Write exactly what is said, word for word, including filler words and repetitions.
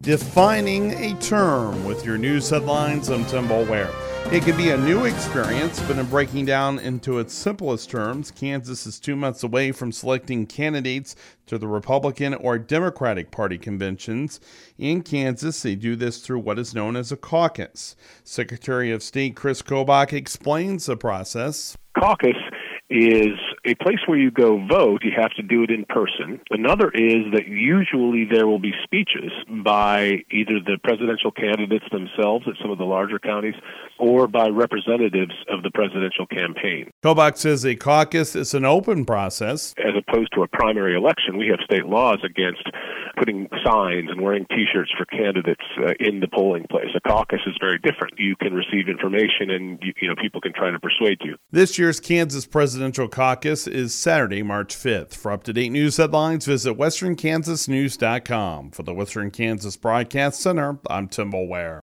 Defining a term with your news headlines. I'm Tim Boulware. It can be a new experience, but in breaking down into its simplest terms, Kansas is two months away from selecting candidates to the Republican or Democratic Party conventions. In Kansas, they do this through what is known as a caucus. Secretary of State Chris Kobach explains the process. Caucus is a place where you go vote. You have to do it in person. Another is that usually there will be speeches by either the presidential candidates themselves at some of the larger counties or by representatives of the presidential campaign. Kobach says a caucus is an open process. As opposed to a primary election, we have state laws against putting signs and wearing T-shirts for candidates uh, in the polling place. A caucus is very different. You can receive information and you, you know people can try to persuade you. This year's Kansas Presidential Caucus is Saturday, March fifth. For up-to-date news headlines, visit western kansas news dot com. For the Western Kansas Broadcast Center, I'm Tim Boulware.